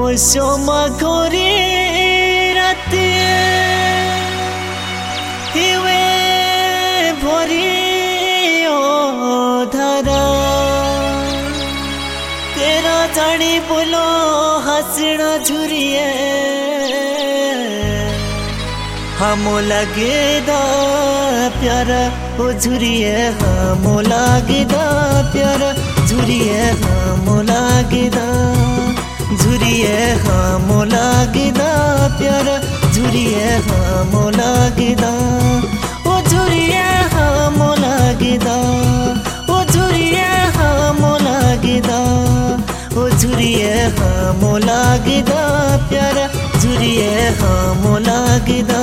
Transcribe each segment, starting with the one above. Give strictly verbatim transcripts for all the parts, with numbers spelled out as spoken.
পশমা করে রাতে হিওয়ে ভরি ও ধারা तेरा जानी बोलो हंसना झुरिए हम लगेदा प्यारा ओ झुरिए हम लगेदा प्यारा झुरिए हम लगेदा झुरिए हम लगेदा प्यारा झुरिए हम लगेदा ओ झुरिए हम लगेदा ओ झुरिए हम लगेदा ओ झुरिए हम लगेदा प्यारा झुरिए हम लगेदा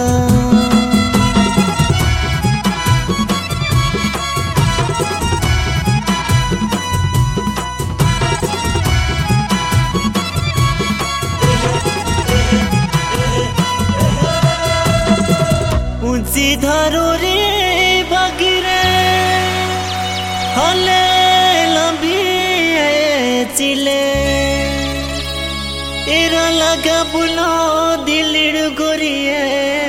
ऊंची धारो रे बगिरे हले लंबी चिले एरा लगा बुलो दिलड़ गोरिए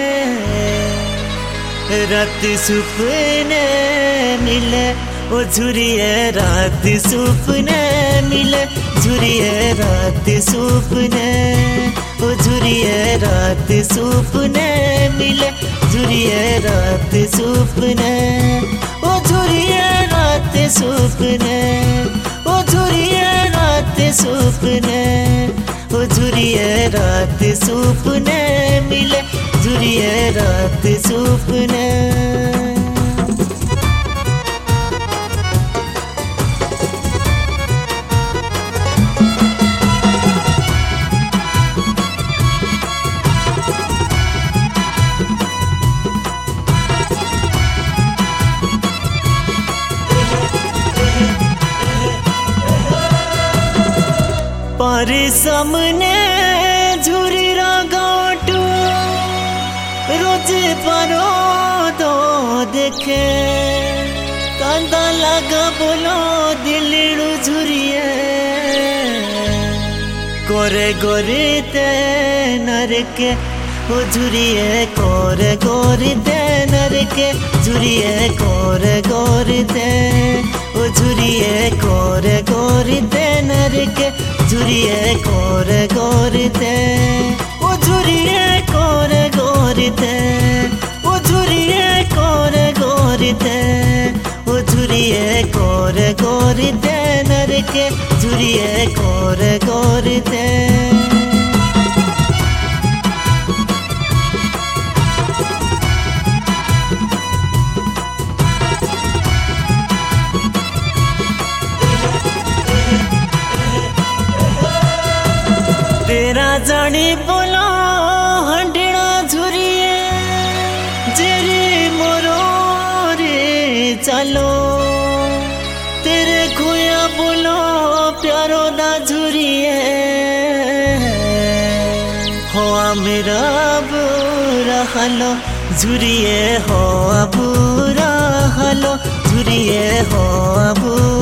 रात सुपने मिले ओ झुरिए रात सुपने मिले झुरिए रात सुपने ओ झुरिए रात सुपने मिले झुरिए रात सुपने ओ झुरिए रात सुपने ओ झुरिए रात सुपने ओ झुरिए रात सुपने मिले झुरिए रात सुपने पर सामने झुरी गाटू रोज परो तो देखे कांदा लगा बोलो दिलड़ू झुरिए गोरे गोरे ते नरके ओ झुरिए गोरे गोरे ते नरके झुरिए गोरे गोरे ते ओ झुरिए गोरे गोरे ते नरके झुरिए गोरे गोरे ते ओ झुरिए गोरे गोरे ते ओ झुरिए गोरे गोरे ते ओ झुरिए गोरे गोरे ते नरके झुरिए गोरे गोरे ते तेरा जानी बोलो हंडना झुरिए जेरी मोरो रे चलो तेरे खोया बोलो प्यारो दा झुरिए हो मेरा बुरा हालो झुरिए हो बुरा हालो झुरिए हो बुरा